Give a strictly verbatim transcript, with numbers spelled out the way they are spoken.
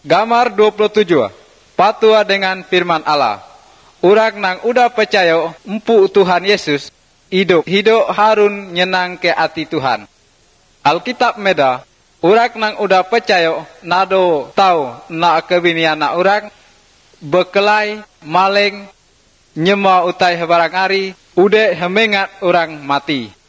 Gambar dua puluh tujuh. Patua dengan firman Allah. Urang nang udah percaya empu Tuhan Yesus, hidup hidup harun nyenang ke hati Tuhan. Alkitab meda, urang nang udah percaya nado tahu na kebinian na urang, bekelai, maling, nyema utai barang ari, udah hemengat orang mati.